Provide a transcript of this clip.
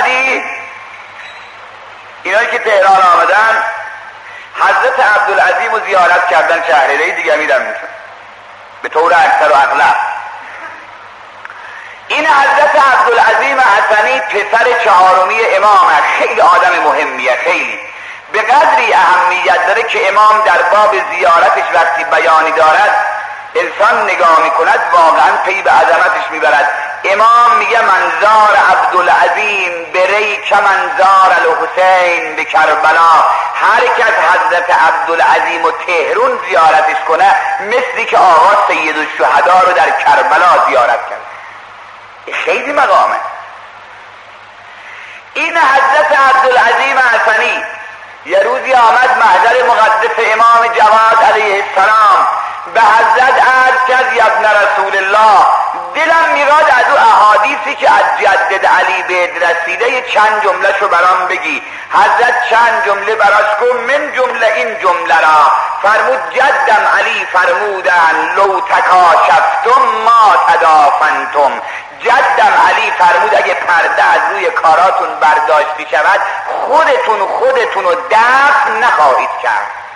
بعدی اینایی که تهران آمدن حضرت عبدالعظیم رو زیارت کردن، شهریه دیگه میرن میشن به طور اکثر و اغلب. این حضرت عبدالعظیم حسنی پسر چهارمی امام، خیلی آدم مهمیه، خیلی به قدری اهمیت داره که امام در باب زیارتش وقتی بیانی دارد انسان نگاه میکند واقعا پی به عظمتش میبرد. امام میگه منظار عبدالعظیم بری که منظار الحسین به کربلا. هر کس حضرت عبدالعظیم و تهران زیارتش کنه مثلی که آقا سید الشهدا رو در کربلا زیارت کرد. خیلی مقامه. این حضرت عبدالعظیم حسنی یه روزی آمد محضر مقدس امام جواد علیه السلام، به حضرت عرض کرد یا ابن رسول الله، دلم میراد از او احادیثی که از جدد علی بهت رسیده چند جمله شو برام بگی. حضرت چند جمله براش گفت، من جمله این جمله را فرمود جدم علی فرمودن لو تکاشفتم ما تدافنتم. جدم علی فرمود اگه پرده از روی کاراتون برداشتی شود خودتون رو دفن نخواهید کرد.